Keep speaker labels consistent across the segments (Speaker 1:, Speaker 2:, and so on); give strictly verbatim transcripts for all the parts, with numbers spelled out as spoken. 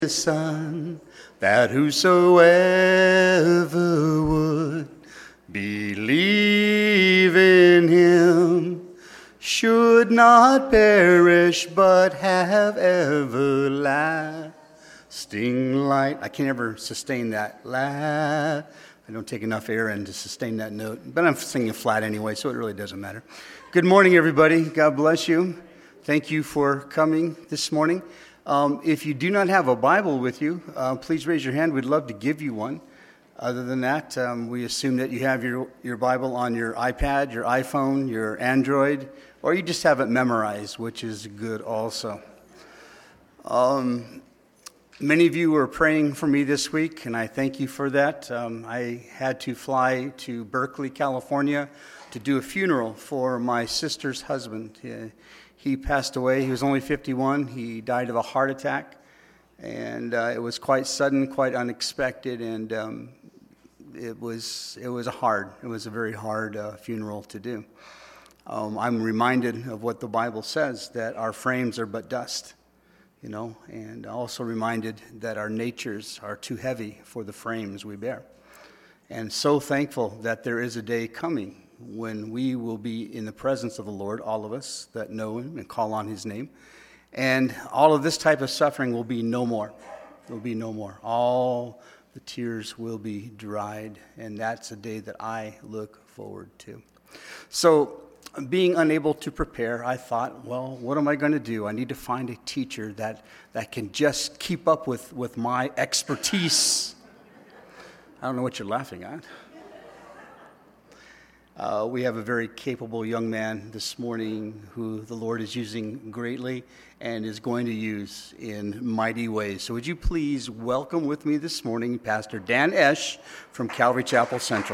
Speaker 1: The Son, that whosoever would believe in him should not perish but have everlasting life. I can't ever sustain that. La. I don't take enough air in to sustain that note, but I'm singing flat anyway, so it really doesn't matter. Good morning, everybody. God bless you. Thank you for coming this morning. Um, if you do not have a Bible with you, uh, please raise your hand. We'd love to give you one. Other than that, um, we assume that you have your, your Bible on your iPad, your iPhone, your Android, or you just have it memorized, which is good also. Um, many of you were praying for me this week, and I thank you for that. Um, I had to fly to Berkeley, California, to do a funeral for my sister's husband. He, He passed away. He was only fifty-one. He died of a heart attack, and uh, it was quite sudden, quite unexpected, and um, it was it was a hard. It was a very hard uh, funeral to do. Um, I'm reminded of what the Bible says, that our frames are but dust, you know, and also reminded that our natures are too heavy for the frames we bear. And so thankful that there is a day coming when we will be in the presence of the Lord, all of us that know him and call on his name. And all of this type of suffering will be no more. It will be no more. All the tears will be dried, and that's a day that I look forward to. So, being unable to prepare, I thought, well, what am I going to do? I need to find a teacher that, that can just keep up with, with my expertise. I don't know what you're laughing at. Uh, we have a very capable young man this morning who the Lord is using greatly and is going to use in mighty ways. So would you please welcome with me this morning Pastor Dan Esch from Calvary Chapel Central.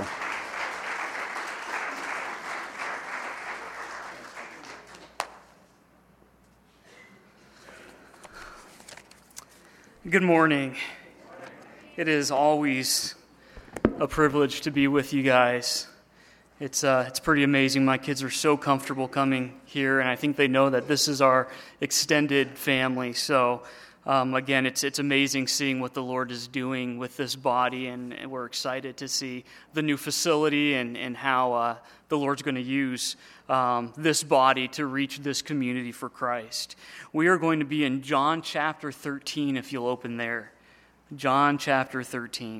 Speaker 2: Good morning. It is always a privilege to be with you guys. It's uh, it's pretty amazing. My kids are so comfortable coming here, and I think they know that this is our extended family. So, um, again, it's it's amazing seeing what the Lord is doing with this body, and, and we're excited to see the new facility and, and how uh, the Lord's going to use um, this body to reach this community for Christ. We are going to be in John chapter thirteen, if you'll open there. John chapter thirteen.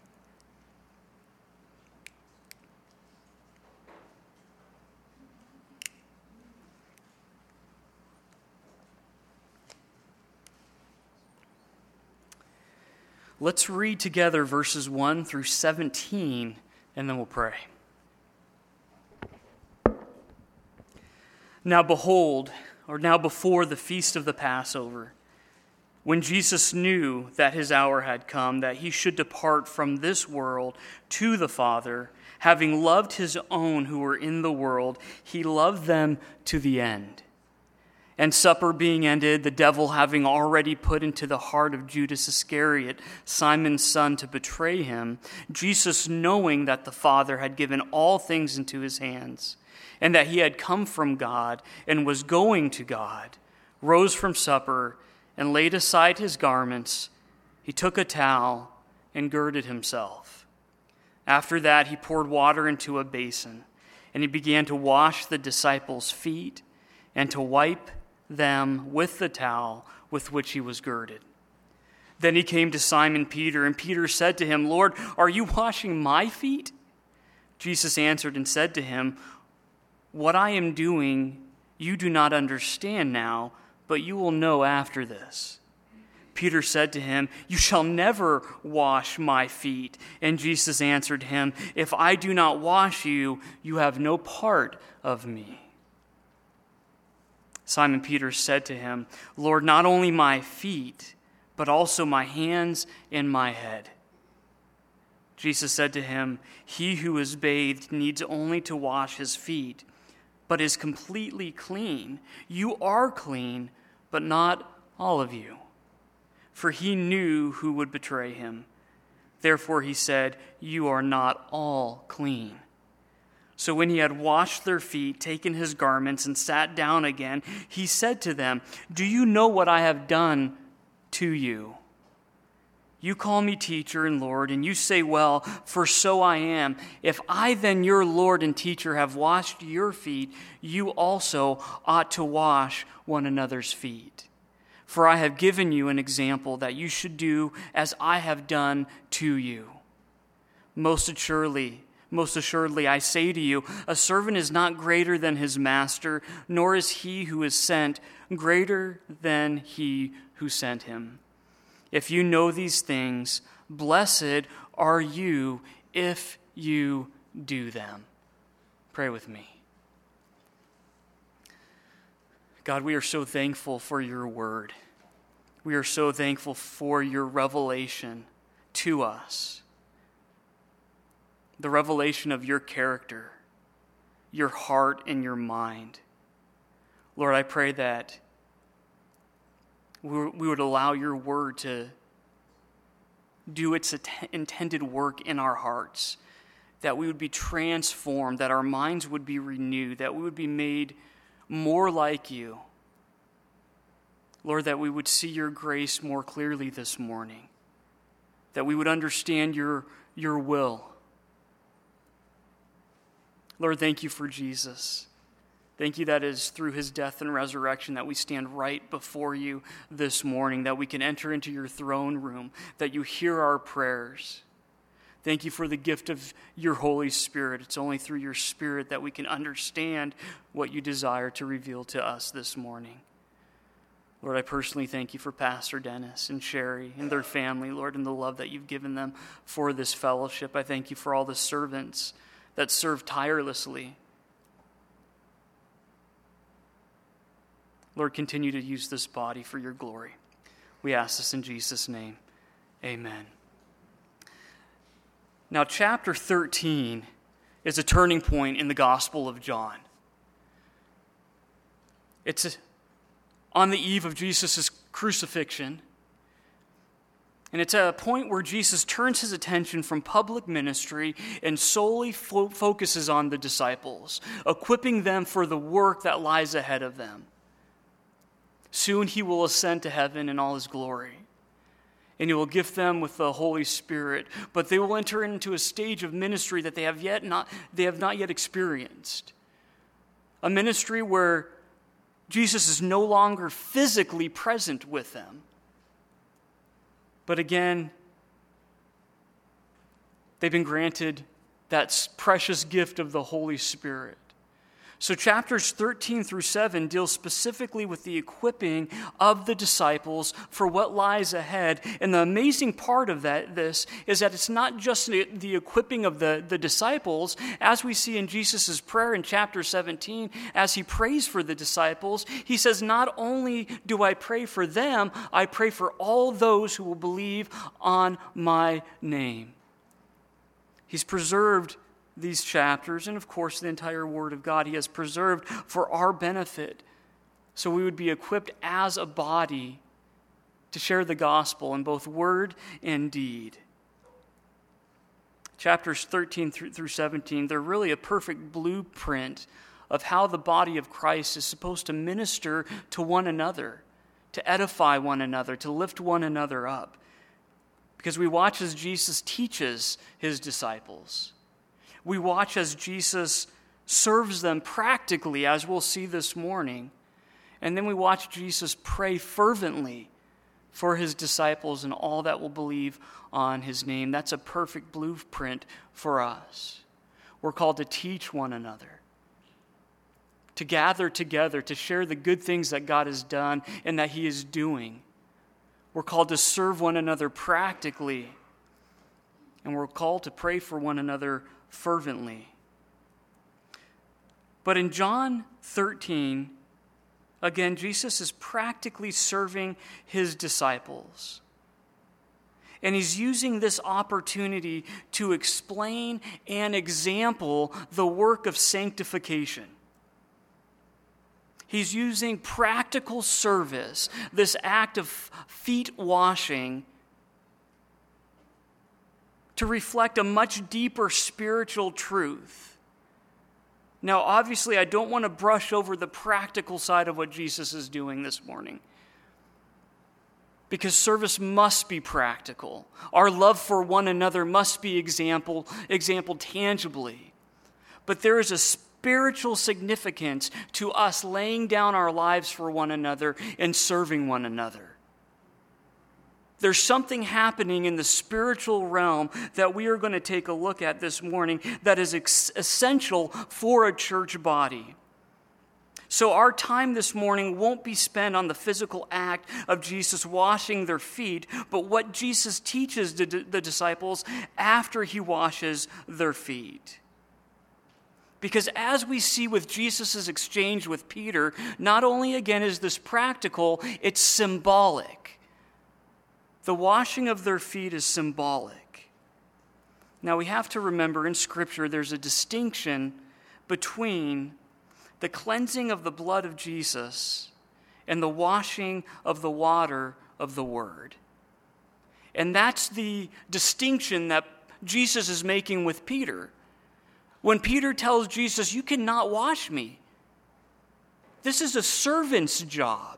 Speaker 2: Let's read together verses one through seventeen, and then we'll pray. Now behold, or now before the feast of the Passover, when Jesus knew that his hour had come, that he should depart from this world to the Father, having loved his own who were in the world, he loved them to the end. And supper being ended, the devil having already put into the heart of Judas Iscariot, Simon's son, to betray him, Jesus, knowing that the Father had given all things into his hands, and that he had come from God and was going to God, rose from supper and laid aside his garments. He took a towel and girded himself. After that, he poured water into a basin, and he began to wash the disciples' feet and to wipe them with the towel with which he was girded. Then he came to Simon Peter, and Peter said to him, Lord, are you washing my feet? Jesus answered and said to him, what I am doing you do not understand now, but you will know after this. Peter said to him, you shall never wash my feet. And Jesus answered him, if I do not wash you, you have no part of me. Simon Peter said to him, Lord, not only my feet, but also my hands and my head. Jesus said to him, he who is bathed needs only to wash his feet, but is completely clean. You are clean, but not all of you. For he knew who would betray him. Therefore he said, you are not all clean. So when he had washed their feet, taken his garments, and sat down again, he said to them, do you know what I have done to you? You call me teacher and Lord, and you say, well, for so I am. If I then, your Lord and teacher, have washed your feet, you also ought to wash one another's feet. For I have given you an example that you should do as I have done to you. Most assuredly, most assuredly, I say to you, a servant is not greater than his master, nor is he who is sent greater than he who sent him. If you know these things, blessed are you if you do them. Pray with me. God, we are so thankful for your word. We are so thankful for your revelation to us. The revelation of your character, your heart, and your mind. Lord, I pray that we would allow your word to do its intended work in our hearts, that we would be transformed, that our minds would be renewed, that we would be made more like you. Lord, that we would see your grace more clearly this morning, that we would understand your, your will. Lord, thank you for Jesus. Thank you that it is through his death and resurrection that we stand right before you this morning, that we can enter into your throne room, that you hear our prayers. Thank you for the gift of your Holy Spirit. It's only through your Spirit that we can understand what you desire to reveal to us this morning. Lord, I personally thank you for Pastor Dennis and Sherry and their family, Lord, and the love that you've given them for this fellowship. I thank you for all the servants that serve tirelessly. Lord, continue to use this body for your glory. We ask this in Jesus' name. Amen. Now, chapter thirteen is a turning point in the Gospel of John. It's on the eve of Jesus' crucifixion. And it's a point where Jesus turns his attention from public ministry and solely fo- focuses on the disciples, equipping them for the work that lies ahead of them. Soon he will ascend to heaven in all his glory, and he will gift them with the Holy Spirit, but they will enter into a stage of ministry that they have yet not they have not yet experienced. A ministry where Jesus is no longer physically present with them. But again, they've been granted that precious gift of the Holy Spirit. So chapters thirteen through seven deal specifically with the equipping of the disciples for what lies ahead. And the amazing part of that, this is that it's not just the, the equipping of the, the disciples, as we see in Jesus' prayer in chapter seventeen, as he prays for the disciples, he says, not only do I pray for them, I pray for all those who will believe on my name. He's preserved these chapters, and of course the entire Word of God, he has preserved for our benefit, so we would be equipped as a body to share the gospel in both word and deed. Chapters thirteen through seventeen, they're really a perfect blueprint of how the body of Christ is supposed to minister to one another, to edify one another, to lift one another up. Because we watch as Jesus teaches his disciples. We watch as Jesus serves them practically, as we'll see this morning. And then we watch Jesus pray fervently for his disciples and all that will believe on his name. That's a perfect blueprint for us. We're called to teach one another, to gather together, to share the good things that God has done and that he is doing. We're called to serve one another practically, and we're called to pray for one another fervently. But in John thirteen, again, Jesus is practically serving his disciples. And he's using this opportunity to explain and example the work of sanctification. He's using practical service, this act of feet washing, to reflect a much deeper spiritual truth. Now, obviously, I don't want to brush over the practical side of what Jesus is doing this morning. because service must be practical. Our love for one another must be example, exampled tangibly. But there is a spiritual significance to us laying down our lives for one another and serving one another. There's something happening in the spiritual realm that we are going to take a look at this morning that is ex- essential for a church body. So our time this morning won't be spent on the physical act of Jesus washing their feet, but what Jesus teaches the, the disciples after he washes their feet. Because as we see with Jesus' exchange with Peter, not only again is this practical, it's symbolic. The washing of their feet is symbolic. Now we have to remember in Scripture there's a distinction between the cleansing of the blood of Jesus and the washing of the water of the Word. And that's the distinction that Jesus is making with Peter. When Peter tells Jesus, "You cannot wash me," this is a servant's job.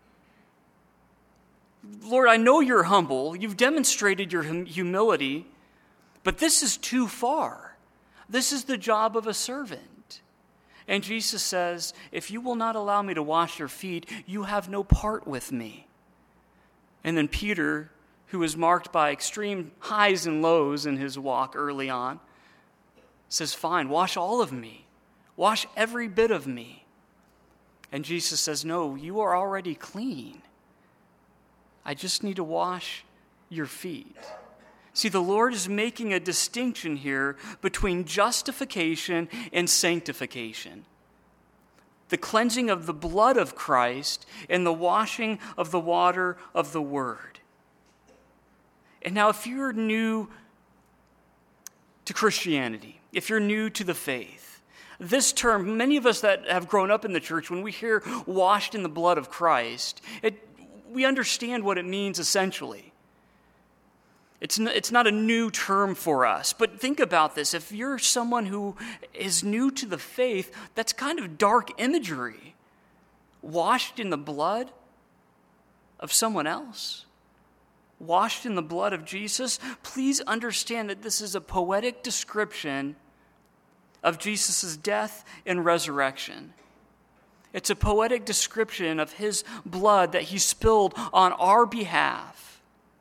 Speaker 2: Lord, I know you're humble. You've demonstrated your hum- humility, but this is too far. This is the job of a servant. And Jesus says, if you will not allow me to wash your feet, you have no part with me. And then Peter, who is marked by extreme highs and lows in his walk early on, says, fine, wash all of me. Wash every bit of me. And Jesus says, no, you are already clean. I just need to wash your feet. See, the Lord is making a distinction here between justification and sanctification. The cleansing of the blood of Christ and the washing of the water of the Word. And now if you're new to Christianity, if you're new to the faith, this term, many of us that have grown up in the church, when we hear washed in the blood of Christ, it we understand what it means essentially. It's n- it's not a new term for us, but think about this. If you're someone who is new to the faith, that's kind of dark imagery. Washed in the blood of someone else. Washed in the blood of Jesus. Please understand that this is a poetic description of Jesus' death and resurrection. It's a poetic description of his blood that he spilled on our behalf.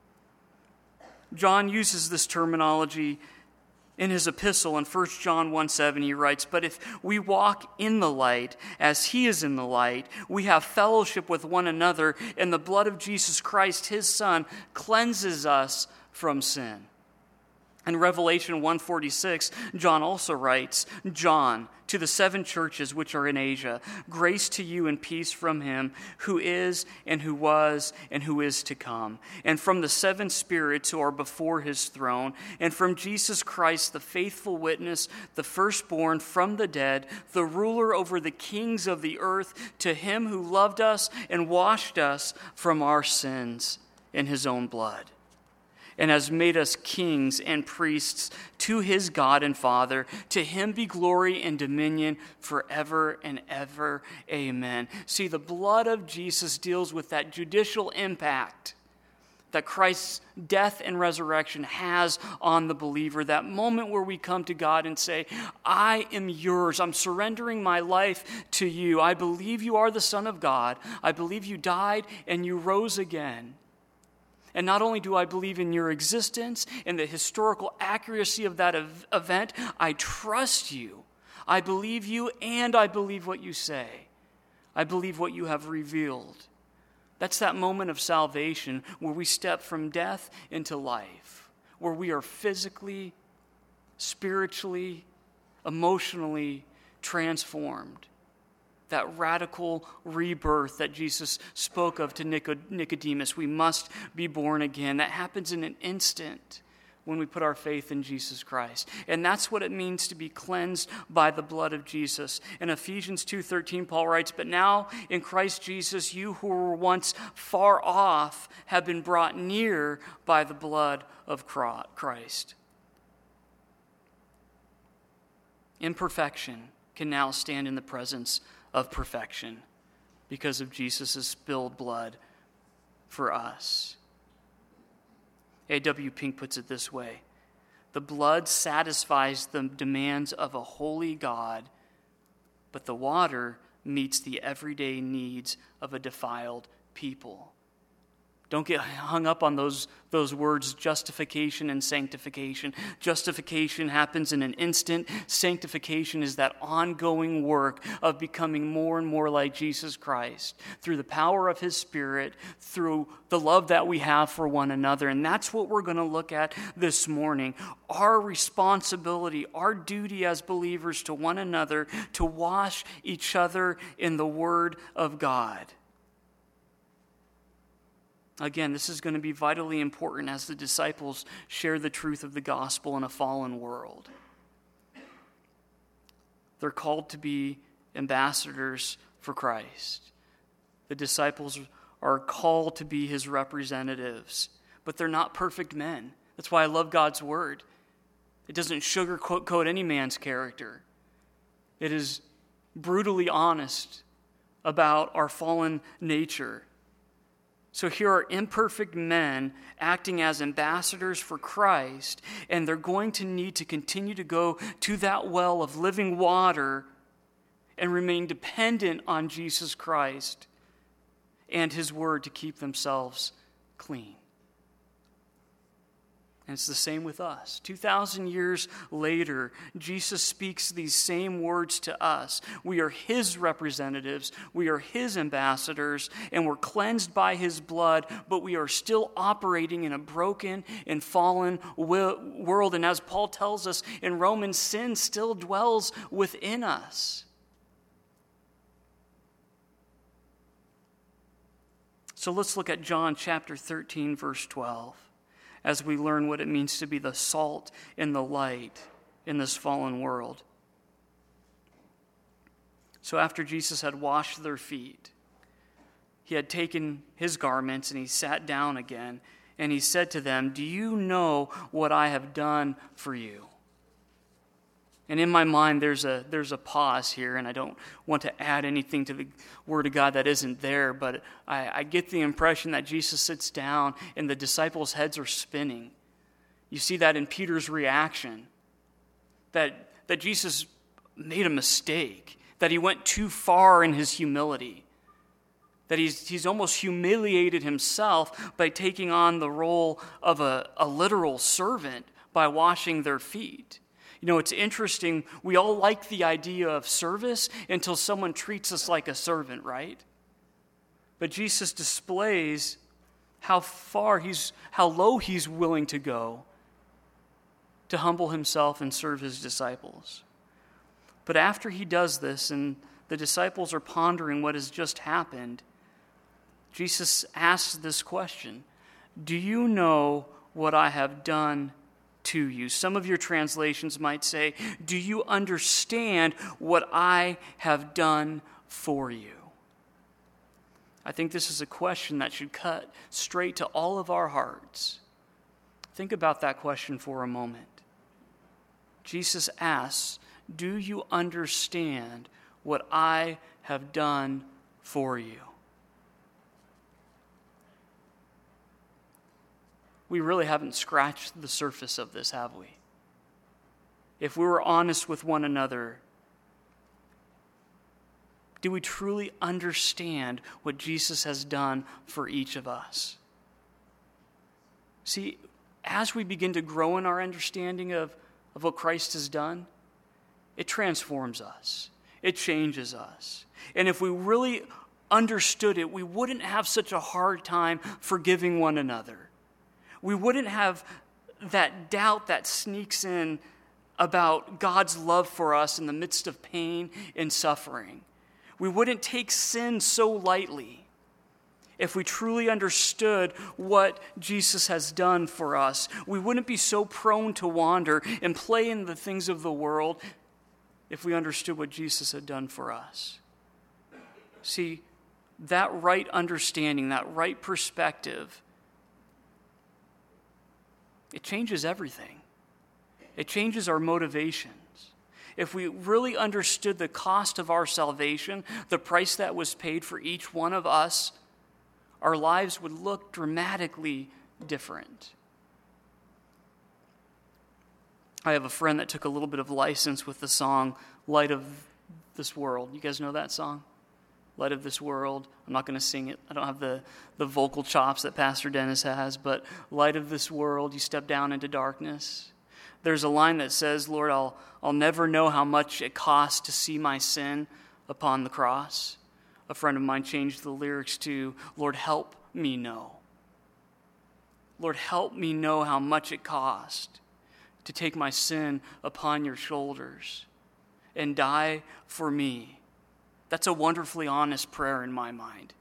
Speaker 2: John uses this terminology in his epistle in First John one seven. He writes, but if we walk in the light as he is in the light, we have fellowship with one another, and the blood of Jesus Christ, his Son, cleanses us from sin. In Revelation one forty-six, John also writes, John, to the seven churches which are in Asia, grace to you and peace from him who is and who was and who is to come, and from the seven spirits who are before his throne, and from Jesus Christ, the faithful witness, the firstborn from the dead, the ruler over the kings of the earth, to him who loved us and washed us from our sins in his own blood, and has made us kings and priests to his God and Father. To him be glory and dominion forever and ever. Amen. See, the blood of Jesus deals with that judicial impact that Christ's death and resurrection has on the believer. That moment where we come to God and say, I am yours. I'm surrendering my life to you. I believe you are the Son of God. I believe you died and you rose again. And not only do I believe in your existence and the historical accuracy of that ev- event, I trust you. I believe you, and I believe what you say. I believe what you have revealed. That's that moment of salvation where we step from death into life, where we are physically, spiritually, emotionally transformed. That radical rebirth that Jesus spoke of to Nicodemus. We must be born again. That happens in an instant when we put our faith in Jesus Christ. And that's what it means to be cleansed by the blood of Jesus. In Ephesians two thirteen, Paul writes, but now in Christ Jesus, you who were once far off have been brought near by the blood of Christ. Imperfection can now stand in the presence of perfection because of Jesus' spilled blood for us. A W Pink puts it this way: the blood satisfies the demands of a holy God, but the water meets the everyday needs of a defiled people. Don't get hung up on those, those words, justification and sanctification. Justification happens in an instant. Sanctification is that ongoing work of becoming more and more like Jesus Christ through the power of his Spirit, through the love that we have for one another. And that's what we're going to look at this morning. Our responsibility, our duty as believers to one another, to wash each other in the Word of God. Again, this is going to be vitally important as the disciples share the truth of the gospel in a fallen world. They're called to be ambassadors for Christ. The disciples are called to be his representatives, but they're not perfect men. That's why I love God's word. It doesn't sugarcoat any man's character. It is brutally honest about our fallen nature. So here are imperfect men acting as ambassadors for Christ, and they're going to need to continue to go to that well of living water and remain dependent on Jesus Christ and his word to keep themselves clean. And it's the same with us. two thousand years later, Jesus speaks these same words to us. We are his representatives, we are his ambassadors, and we're cleansed by his blood, but we are still operating in a broken and fallen world. And as Paul tells us in Romans, sin still dwells within us. So let's look at John chapter thirteen, verse twelve. As we learn what it means to be the salt and the light in this fallen world. So after Jesus had washed their feet, he had taken his garments and he sat down again, and he said to them, "Do you know what I have done for you?" And in my mind, there's a there's a pause here, and I don't want to add anything to the Word of God that isn't there, but I, I get the impression that Jesus sits down and the disciples' heads are spinning. You see that in Peter's reaction, that, that Jesus made a mistake, that he went too far in his humility, that he's, he's almost humiliated himself by taking on the role of a, a literal servant by washing their feet. You know, it's interesting, we all like the idea of service until someone treats us like a servant, right? But Jesus displays how far he's, how low he's willing to go to humble himself and serve his disciples. But after he does this, and the disciples are pondering what has just happened, Jesus asks this question: "Do you know what I have done to you?" Some of your translations might say, "Do you understand what I have done for you?" I think this is a question that should cut straight to all of our hearts. Think about that question for a moment. Jesus asks, "Do you understand what I have done for you?" We really haven't scratched the surface of this, have we? If we were honest with one another, do we truly understand what Jesus has done for each of us? See, as we begin to grow in our understanding of, of what Christ has done, it transforms us. It changes us. And if we really understood it, we wouldn't have such a hard time forgiving one another. We wouldn't have that doubt that sneaks in about God's love for us in the midst of pain and suffering. We wouldn't take sin so lightly if we truly understood what Jesus has done for us. We wouldn't be so prone to wander and play in the things of the world if we understood what Jesus had done for us. See, that right understanding, that right perspective, it changes everything. It changes our motivations. If we really understood the cost of our salvation, the price that was paid for each one of us, our lives would look dramatically different. I have a friend that took a little bit of license with the song Light of This World. You guys know that song? Light of This World. I'm not going to sing it. I don't have the, the vocal chops that Pastor Dennis has, but Light of This World, you step down into darkness. There's a line that says, Lord, I'll, I'll never know how much it costs to see my sin upon the cross. A friend of mine changed the lyrics to, Lord, help me know. Lord, help me know how much it cost to take my sin upon your shoulders and die for me. That's a wonderfully honest prayer in my mind.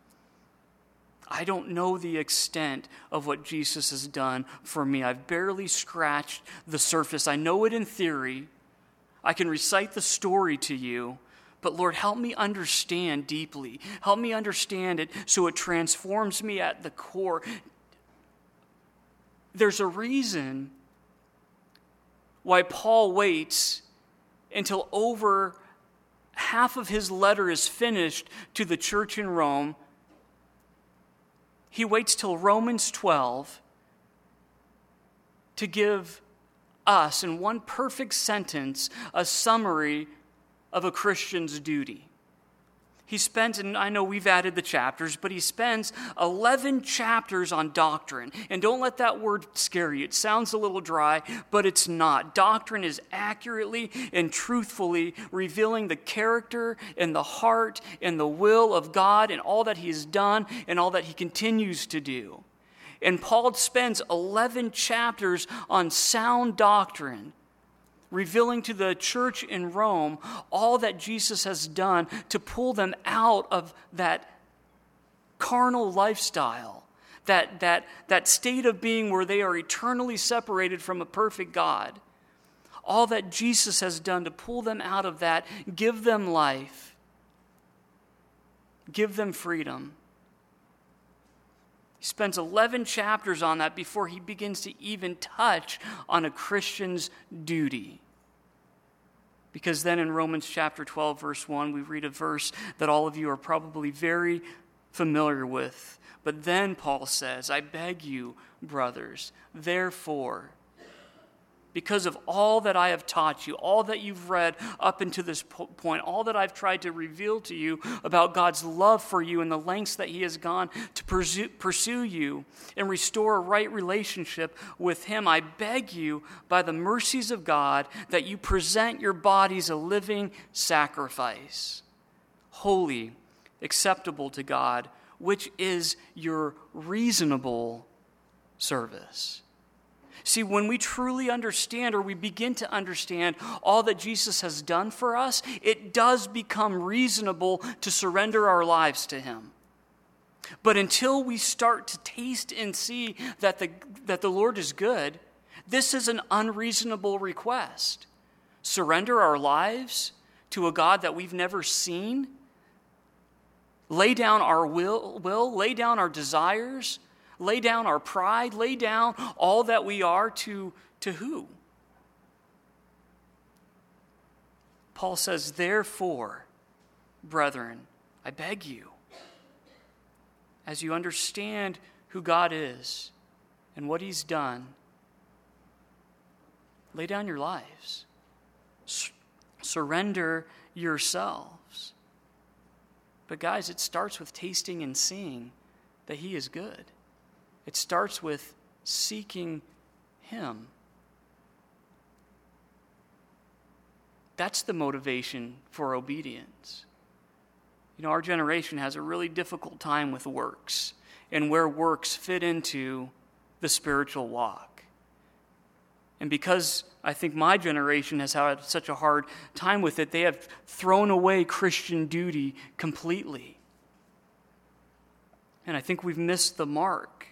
Speaker 2: I don't know the extent of what Jesus has done for me. I've barely scratched the surface. I know it in theory. I can recite the story to you. But Lord, help me understand deeply. Help me understand it so it transforms me at the core. There's a reason why Paul waits until over half of his letter is finished to the church in Rome. He waits till Romans twelve to give us, in one perfect sentence, a summary of a Christian's duty. He spent, and I know we've added the chapters, but he spends eleven chapters on doctrine. And don't let that word scare you. It sounds a little dry, but it's not. Doctrine is accurately and truthfully revealing the character and the heart and the will of God and all that he has done and all that he continues to do. And Paul spends eleven chapters on sound doctrine, revealing to the church in Rome all that Jesus has done to pull them out of that carnal lifestyle, that, that, that state of being where they are eternally separated from a perfect God. All that Jesus has done to pull them out of that, give them life, give them freedom. He spends eleven chapters on that before he begins to even touch on a Christian's duty. Because then in Romans chapter twelve, verse one, we read a verse that all of you are probably very familiar with. But then Paul says, I beg you, brothers, therefore, because of all that I have taught you, all that you've read up until this point, all that I've tried to reveal to you about God's love for you and the lengths that he has gone to pursue, pursue you and restore a right relationship with him, I beg you by the mercies of God that you present your bodies a living sacrifice, holy, acceptable to God, which is your reasonable service. See, when we truly understand, or we begin to understand all that Jesus has done for us, it does become reasonable to surrender our lives to him. But until we start to taste and see that the, that the Lord is good, this is an unreasonable request. Surrender our lives to a God that we've never seen, lay down our will, will lay down our desires, lay down our pride, lay down all that we are to, to who? Paul says, therefore, brethren, I beg you, as you understand who God is and what he's done, lay down your lives. S- surrender yourselves. But guys, it starts with tasting and seeing that he is good. It starts with seeking him. That's the motivation for obedience. You know, our generation has a really difficult time with works and where works fit into the spiritual walk. And because I think my generation has had such a hard time with it, they have thrown away Christian duty completely. And I think we've missed the mark.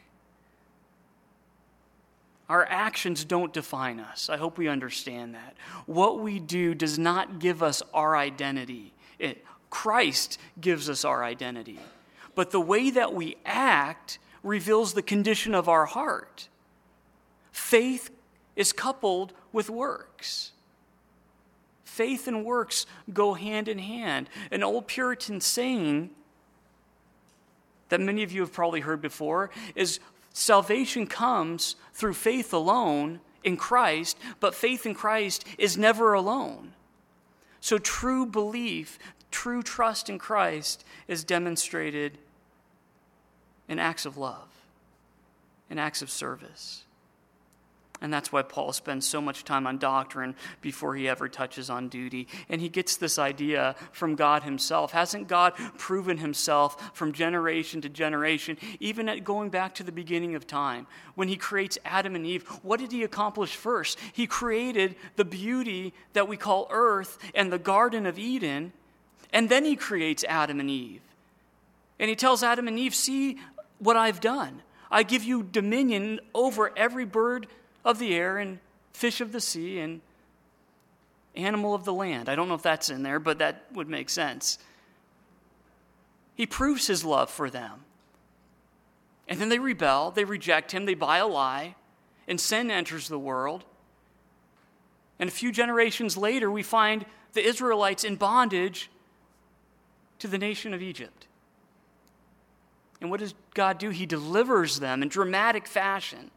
Speaker 2: Our actions don't define us. I hope we understand that. What we do does not give us our identity. It, Christ gives us our identity. But the way that we act reveals the condition of our heart. Faith is coupled with works. Faith and works go hand in hand. An old Puritan saying that many of you have probably heard before is, salvation comes through faith alone in Christ, but faith in Christ is never alone. So true belief, true trust in Christ is demonstrated in acts of love, in acts of service. And that's why Paul spends so much time on doctrine before he ever touches on duty. And he gets this idea from God himself. Hasn't God proven himself from generation to generation, even at going back to the beginning of time? When he creates Adam and Eve, what did he accomplish first? He created the beauty that we call earth and the Garden of Eden, and then he creates Adam and Eve. And he tells Adam and Eve, see what I've done. I give you dominion over every bird of the air and fish of the sea and animal of the land. I don't know if that's in there, but that would make sense. He proves his love for them. And then they rebel, they reject him, they buy a lie, and sin enters the world. And a few generations later, we find the Israelites in bondage to the nation of Egypt. And what does God do? He delivers them in dramatic fashion.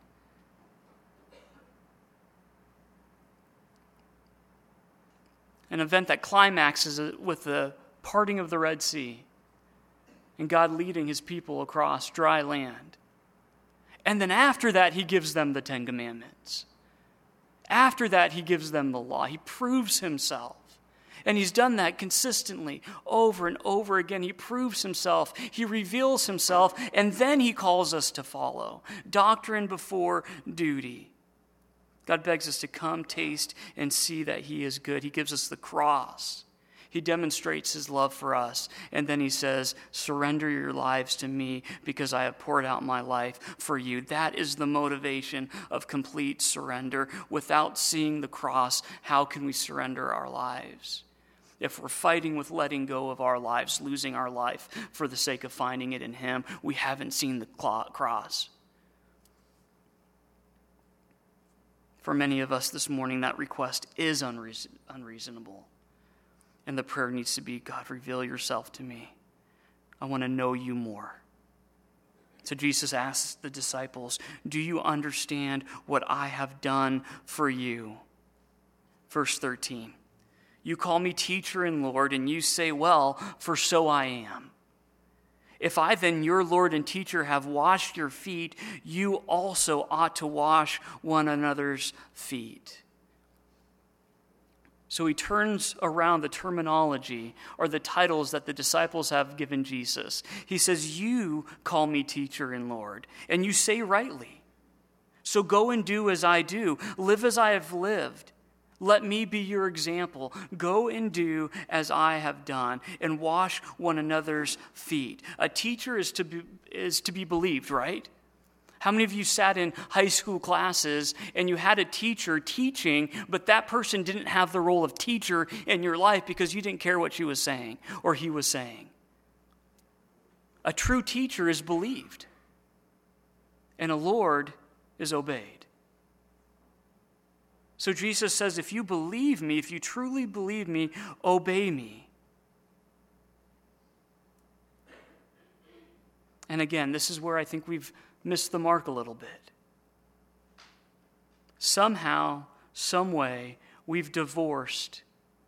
Speaker 2: An event that climaxes with the parting of the Red Sea and God leading his people across dry land. And then after that, he gives them the Ten Commandments. After that, he gives them the law. He proves himself. And he's done that consistently over and over again. He proves himself. He reveals himself. And then he calls us to follow. Doctrine before duty. God begs us to come, taste, and see that he is good. He gives us the cross. He demonstrates his love for us. And then he says, surrender your lives to me because I have poured out my life for you. That is the motivation of complete surrender. Without seeing the cross, how can we surrender our lives? If we're fighting with letting go of our lives, losing our life for the sake of finding it in him, we haven't seen the cross. For many of us this morning, that request is unreason- unreasonable. And the prayer needs to be, God, reveal yourself to me. I want to know you more. So Jesus asks the disciples, do you understand what I have done for you? Verse thirteen, you call me teacher and Lord, and you say, well, for so I am. If I then, your Lord and teacher, have washed your feet, you also ought to wash one another's feet. So he turns around the terminology or the titles that the disciples have given Jesus. He says, you call me teacher and Lord, and you say rightly. So go and do as I do. Live as I have lived. Let me be your example. Go and do as I have done, and wash one another's feet. A teacher is to be, is to be believed, right? How many of you sat in high school classes and you had a teacher teaching, but that person didn't have the role of teacher in your life because you didn't care what she was saying or he was saying? A true teacher is believed, and a Lord is obeyed. So Jesus says, if you believe me, if you truly believe me, obey me. And again, this is where I think we've missed the mark a little bit. Somehow, some way, we've divorced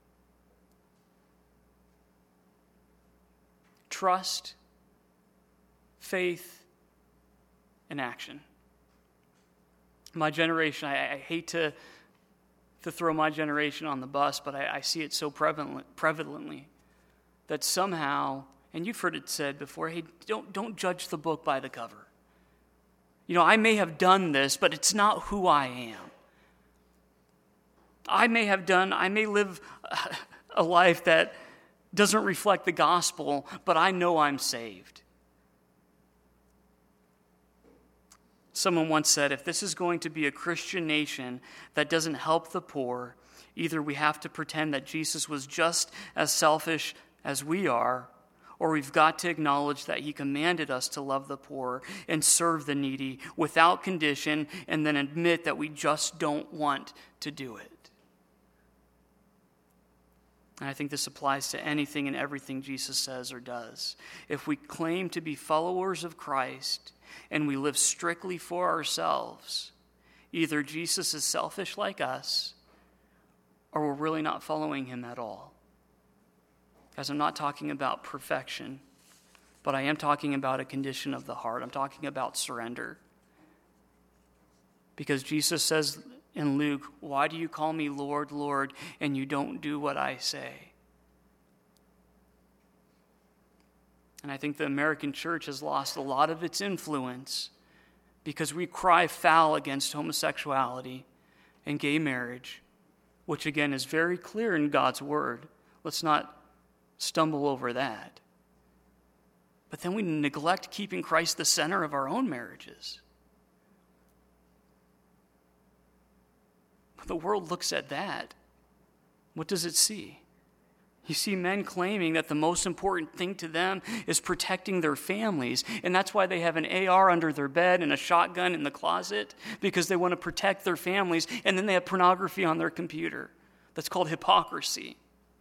Speaker 2: trust, faith, and action. My generation, I, I hate to to throw my generation on the bus, but I, I see it so prevalent, prevalently that somehow, and you've heard it said before, hey, don't, don't judge the book by the cover. You know, I may have done this, but it's not who I am. I may have done, I may live a life that doesn't reflect the gospel, but I know I'm saved. Someone once said, if this is going to be a Christian nation that doesn't help the poor, either we have to pretend that Jesus was just as selfish as we are, or we've got to acknowledge that he commanded us to love the poor and serve the needy without condition, and then admit that we just don't want to do it. And I think this applies to anything and everything Jesus says or does. If we claim to be followers of Christ and we live strictly for ourselves, Either Jesus is selfish like us, or we're really not following him at all. Guys, I'm not talking about perfection, but I am talking about a condition of the heart. I'm talking about surrender. Because Jesus says in Luke, "Why do you call me Lord, Lord, and you don't do what I say?" And I think the American church has lost a lot of its influence because we cry foul against homosexuality and gay marriage, which again is very clear in God's word. Let's not stumble over that. But then we neglect keeping Christ the center of our own marriages. But the world looks at that. What does it see? You see men claiming that the most important thing to them is protecting their families, and that's why they have an A R under their bed and a shotgun in the closet, because they want to protect their families, and then they have pornography on their computer. That's called hypocrisy.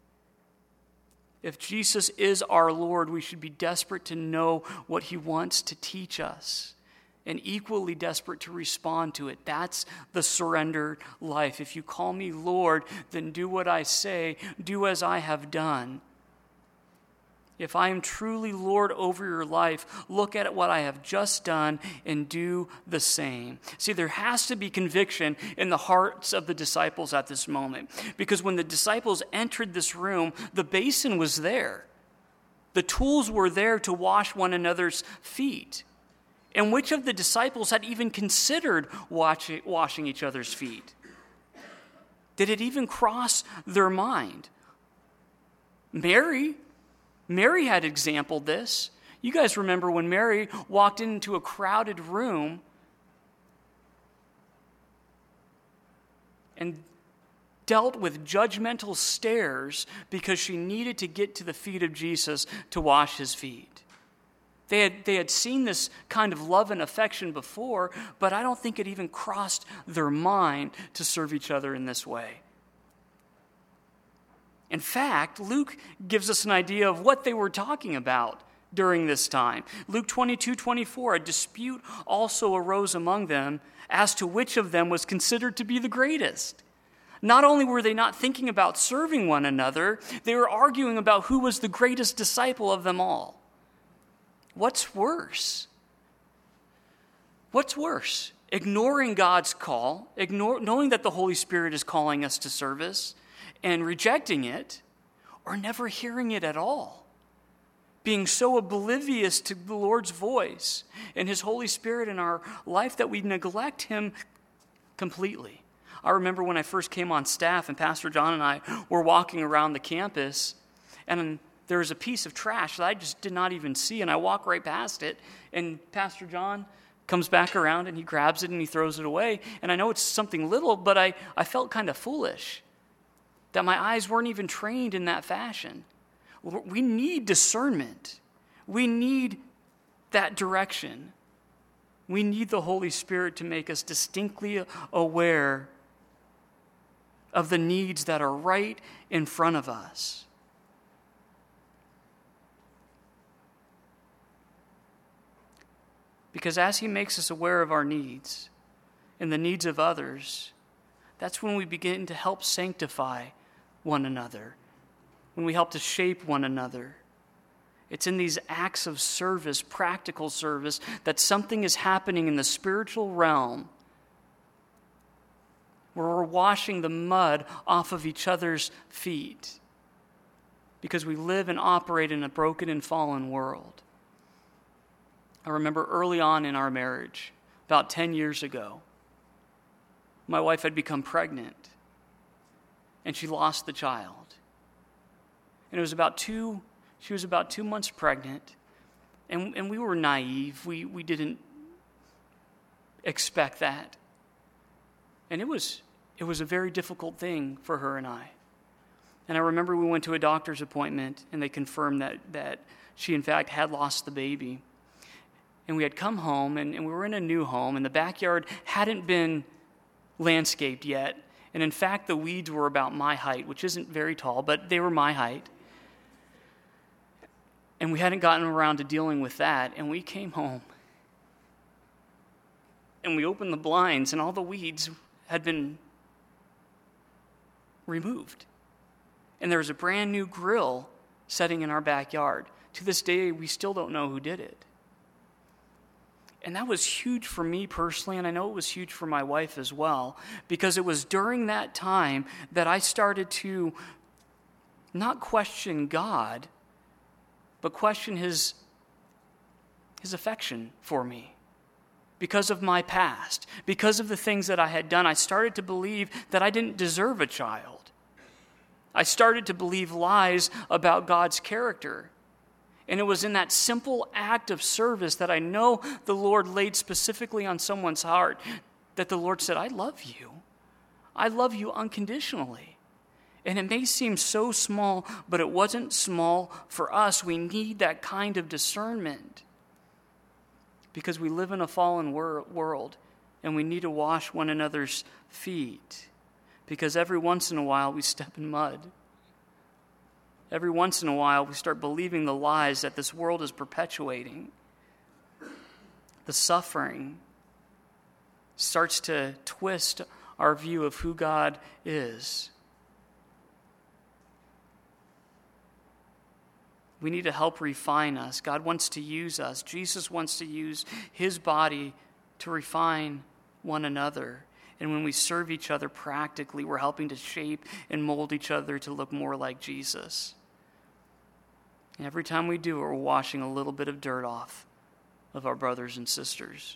Speaker 2: If Jesus is our Lord, we should be desperate to know what he wants to teach us, and equally desperate to respond to it. That's the surrendered life. If you call me Lord, then do what I say, do as I have done. If I am truly Lord over your life, look at what I have just done and do the same. See, there has to be conviction in the hearts of the disciples at this moment, because when the disciples entered this room, the basin was there. The tools were there to wash one another's feet. And which of the disciples had even considered watching, washing each other's feet? Did it even cross their mind? Mary, Mary had exampled this. You guys remember when Mary walked into a crowded room and dealt with judgmental stares because she needed to get to the feet of Jesus to wash his feet. They had, they had seen this kind of love and affection before, but I don't think it even crossed their mind to serve each other in this way. In fact, Luke gives us an idea of what they were talking about during this time. Luke twenty-two twenty-four, a dispute also arose among them as to which of them was considered to be the greatest. Not only were they not thinking about serving one another, they were arguing about who was the greatest disciple of them all. What's worse? What's worse? Ignoring God's call, ignore, knowing that the Holy Spirit is calling us to service, and rejecting it, or never hearing it at all. Being so oblivious to the Lord's voice and his Holy Spirit in our life that we neglect him completely. I remember when I first came on staff and Pastor John and I were walking around the campus, and there was a piece of trash that I just did not even see, and I walk right past it, and Pastor John comes back around and he grabs it and he throws it away. And I know it's something little, but I, I felt kind of foolish that my eyes weren't even trained in that fashion. We need discernment. We need that direction. We need the Holy Spirit to make us distinctly aware of the needs that are right in front of us. Because as he makes us aware of our needs and the needs of others, that's when we begin to help sanctify one another, when we help to shape one another. It's in these acts of service, practical service, that something is happening in the spiritual realm where we're washing the mud off of each other's feet because we live and operate in a broken and fallen world. I remember early on in our marriage, about ten years ago, my wife had become pregnant, and she lost the child. And it was about two, she was about two months pregnant, and, and we were naive. We, we didn't expect that. And it was, it was a very difficult thing for her and I. And I remember we went to a doctor's appointment, and they confirmed that, that she, in fact, had lost the baby. And we had come home, and, and we were in a new home, and the backyard hadn't been landscaped yet. And in fact, the weeds were about my height, which isn't very tall, but they were my height. And we hadn't gotten around to dealing with that, and we came home. and we opened the blinds, and all the weeds had been removed. And there was a brand new grill setting in our backyard. To this day, we still don't know who did it. And that was huge for me personally, and I know it was huge for my wife as well, because it was during that time that I started to not question God, but question his, his affection for me. Because of my past, because of the things that I had done, I started to believe that I didn't deserve a child. I started to believe lies about God's character. And it was in that simple act of service that I know the Lord laid specifically on someone's heart, that the Lord said, I love you. I love you unconditionally. And it may seem so small, but it wasn't small for us. We need that kind of discernment because we live in a fallen wor- world and we need to wash one another's feet because every once in a while we step in mud. Every once in a while, we start believing the lies that this world is perpetuating. The suffering starts to twist our view of who God is. We need to help refine us. God wants to use us. Jesus wants to use his body to refine one another. And when we serve each other practically, we're helping to shape and mold each other to look more like Jesus. And every time we do it, we're washing a little bit of dirt off of our brothers and sisters.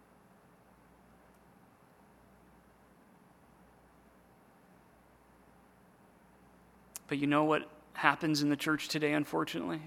Speaker 2: But you know what happens in the church today, unfortunately?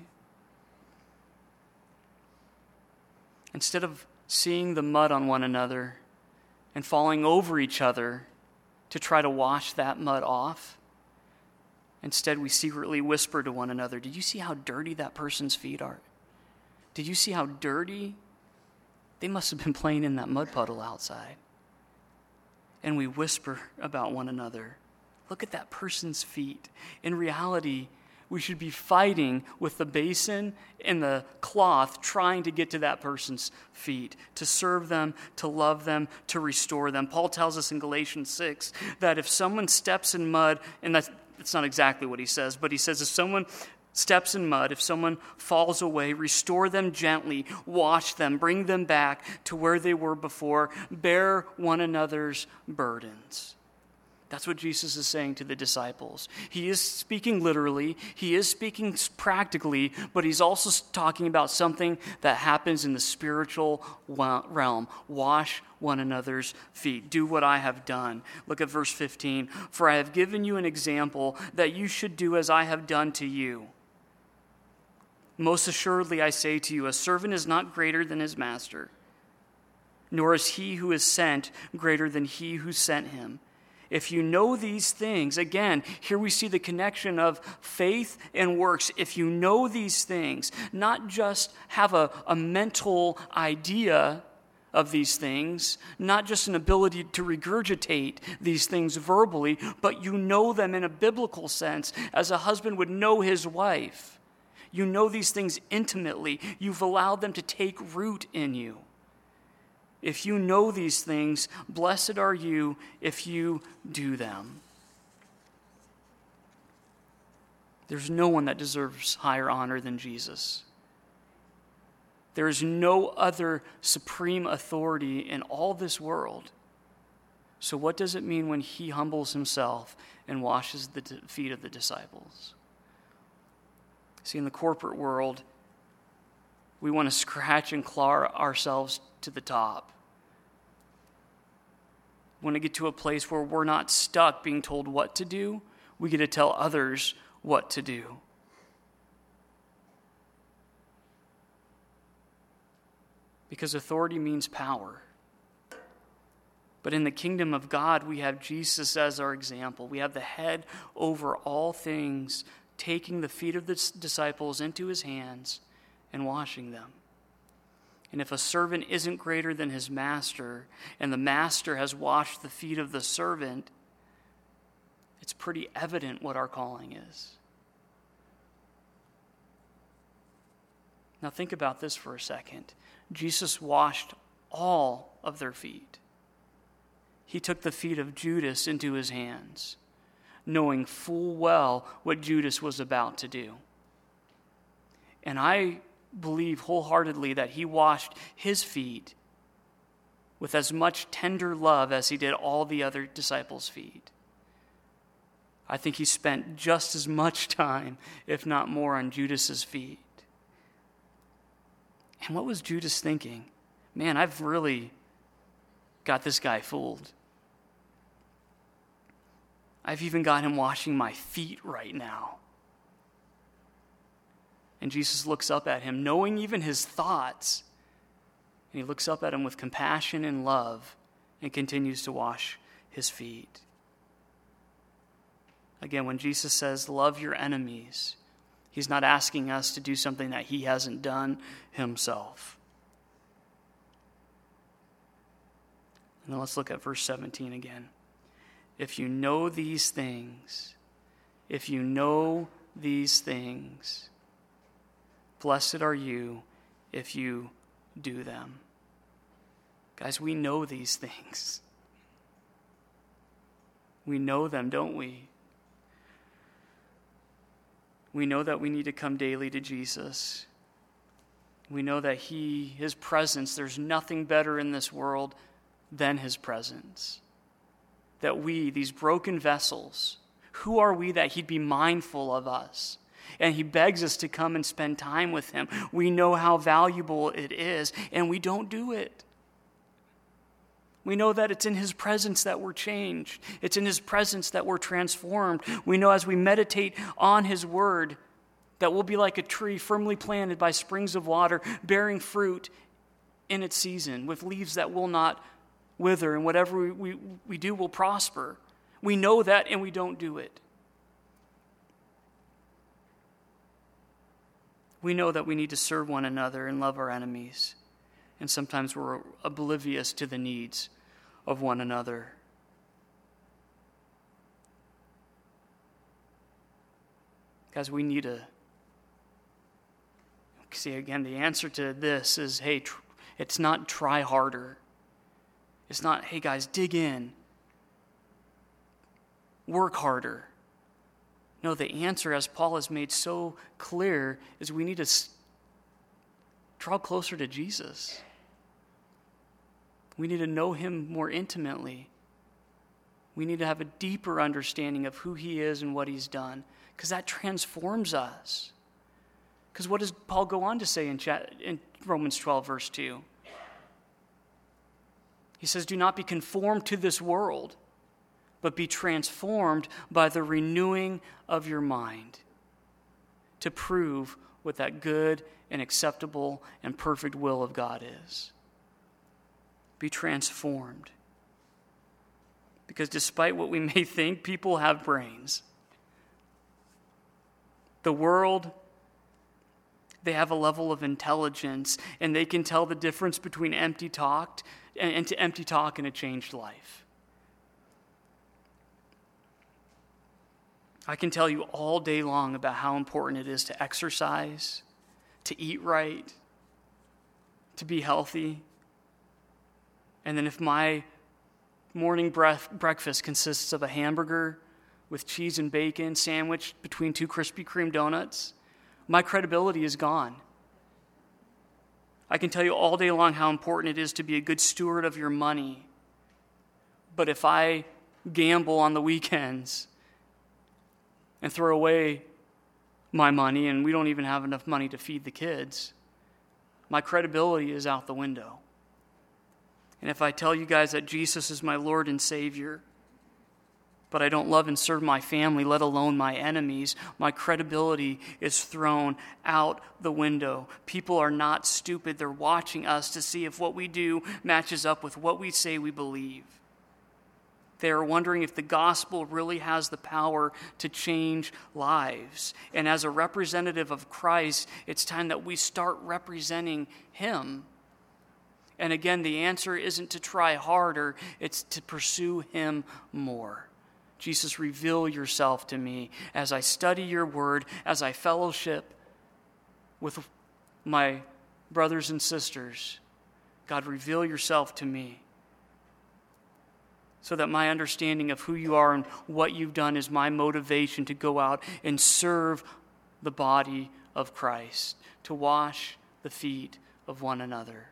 Speaker 2: Instead of seeing the mud on one another and falling over each other to try to wash that mud off, instead, we secretly whisper to one another, did you see how dirty that person's feet are? Did you see how dirty? They must have been playing in that mud puddle outside. And we whisper about one another, look at that person's feet. In reality, we should be fighting with the basin and the cloth trying to get to that person's feet, to serve them, to love them, to restore them. Paul tells us in Galatians six that if someone steps in mud, and that's It's not exactly what he says, but he says if someone steps in mud, if someone falls away, restore them gently, wash them, bring them back to where they were before, bear one another's burdens. That's what Jesus is saying to the disciples. He is speaking literally, he is speaking practically, but he's also talking about something that happens in the spiritual realm. Wash one another's feet. Do what I have done. Look at verse fifteen. For I have given you an example that you should do as I have done to you. Most assuredly I say to you, a servant is not greater than his master, nor is he who is sent greater than he who sent him. If you know these things, again, here we see the connection of faith and works. If you know these things, not just have a, a mental idea of these things, not just an ability to regurgitate these things verbally, but you know them in a biblical sense, as a husband would know his wife. You know these things intimately. You've allowed them to take root in you. If you know these things, blessed are you if you do them. There's no one that deserves higher honor than Jesus. There is no other supreme authority in all this world. So what does it mean when he humbles himself and washes the feet of the disciples? See, in the corporate world, we want to scratch and claw ourselves to the top. We want to get to a place where we're not stuck being told what to do. We get to tell others what to do. Because authority means power. But in the kingdom of God, we have Jesus as our example. We have the head over all things, taking the feet of the disciples into his hands and washing them. And if a servant isn't greater than his master, and the master has washed the feet of the servant, it's pretty evident what our calling is. Now think about this for a second. Jesus washed all of their feet. He took the feet of Judas into his hands, knowing full well what Judas was about to do. And I believe wholeheartedly that he washed his feet with as much tender love as he did all the other disciples' feet. I think he spent just as much time, if not more, on Judas's feet. And what was Judas thinking? Man, I've really got this guy fooled. I've even got him washing my feet right now. And Jesus looks up at him, knowing even his thoughts. And he looks up at him with compassion and love and continues to wash his feet. Again, when Jesus says, love your enemies, he's not asking us to do something that he hasn't done himself. And then let's look at verse seventeen again. If you know these things, if you know these things, blessed are you if you do them. Guys, we know these things. We know them, don't we? We know that we need to come daily to Jesus. We know that he, his presence, there's nothing better in this world than his presence. That we, these broken vessels, who are we that he'd be mindful of us? And he begs us to come and spend time with him. We know how valuable it is, and we don't do it. We know that it's in his presence that we're changed. It's in his presence that we're transformed. We know as we meditate on his word that we'll be like a tree firmly planted by springs of water, bearing fruit in its season, with leaves that will not wither, and whatever we, we, we do will prosper. We know that, and we don't do it. We know that we need to serve one another and love our enemies. And sometimes we're oblivious to the needs of one another. Guys, we need to see again, the answer to this is, hey, tr- it's not try harder. It's not, hey guys, dig in. Work harder. No, the answer, as Paul has made so clear, is we need to s- draw closer to Jesus. We need to know him more intimately. We need to have a deeper understanding of who he is and what he's done, because that transforms us. Because what does Paul go on to say in, chat, in Romans twelve, verse two? He says, do not be conformed to this world, but be transformed by the renewing of your mind, to prove what that good and acceptable and perfect will of God is. Be transformed. Because despite what we may think, people have brains. The world, they have a level of intelligence, and they can tell the difference between empty talk and, and to empty talk and a changed life. I can tell you all day long about how important it is to exercise, to eat right, to be healthy. And then if my morning breath, breakfast consists of a hamburger with cheese and bacon sandwiched between two Krispy Kreme donuts, my credibility is gone. I can tell you all day long how important it is to be a good steward of your money. But if I gamble on the weekends and throw away my money and we don't even have enough money to feed the kids, my credibility is out the window. And if I tell you guys that Jesus is my Lord and Savior, but I don't love and serve my family, let alone my enemies, my credibility is thrown out the window. People are not stupid. They're watching us to see if what we do matches up with what we say we believe. They are wondering if the gospel really has the power to change lives. And as a representative of Christ, it's time that we start representing him. And again, the answer isn't to try harder, it's to pursue him more. Jesus, reveal yourself to me as I study your word, as I fellowship with my brothers and sisters. God, reveal yourself to me so that my understanding of who you are and what you've done is my motivation to go out and serve the body of Christ, to wash the feet of one another.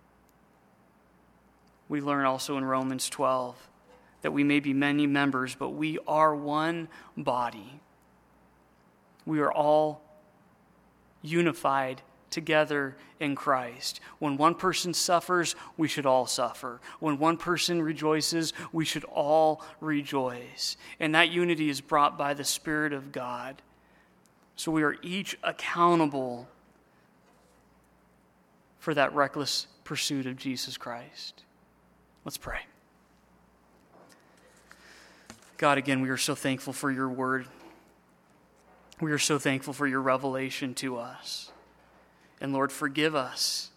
Speaker 2: We learn also in Romans twelve that we may be many members, but we are one body. We are all unified together in Christ. When one person suffers, we should all suffer. When one person rejoices, we should all rejoice. And that unity is brought by the Spirit of God. So we are each accountable for that reckless pursuit of Jesus Christ. Let's pray. God, again, we are so thankful for your word. We are so thankful for your revelation to us. And Lord, forgive us.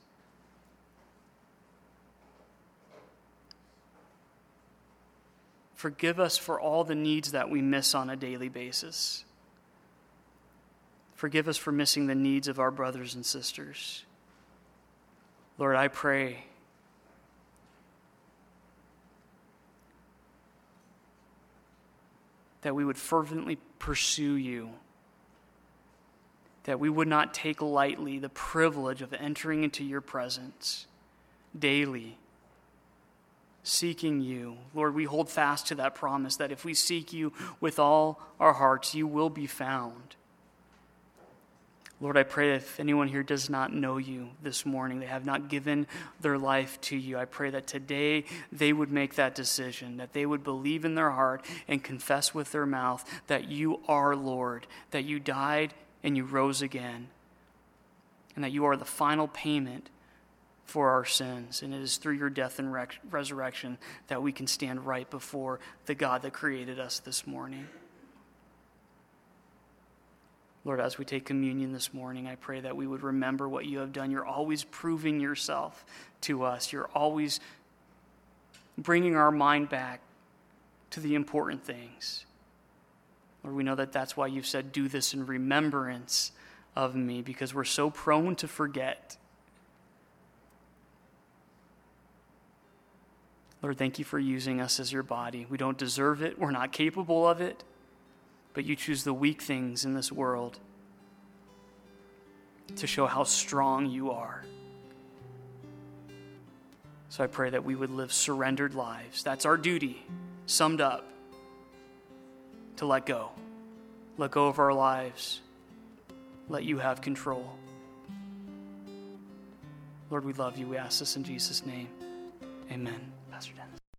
Speaker 2: Forgive us for all the needs that we miss on a daily basis. Forgive us for missing the needs of our brothers and sisters. Lord, I pray that we would fervently pursue you, that we would not take lightly the privilege of entering into your presence daily, seeking you. Lord, we hold fast to that promise that if we seek you with all our hearts, you will be found. Lord, I pray that if anyone here does not know you this morning, they have not given their life to you, I pray that today they would make that decision, that they would believe in their heart and confess with their mouth that you are Lord, that you died and you rose again, and that you are the final payment for our sins. And it is through your death and rec- resurrection that we can stand right before the God that created us this morning. Lord, as we take communion this morning, I pray that we would remember what you have done. You're always proving yourself to us. You're always bringing our mind back to the important things. Lord, we know that that's why you've said, do this in remembrance of me, because we're so prone to forget. Lord, thank you for using us as your body. We don't deserve it. We're not capable of it. But you choose the weak things in this world to show how strong you are. So I pray that we would live surrendered lives. That's our duty, summed up, to let go. Let go of our lives. Let you have control. Lord, we love you. We ask this in Jesus' name. Amen. Pastor Dennis.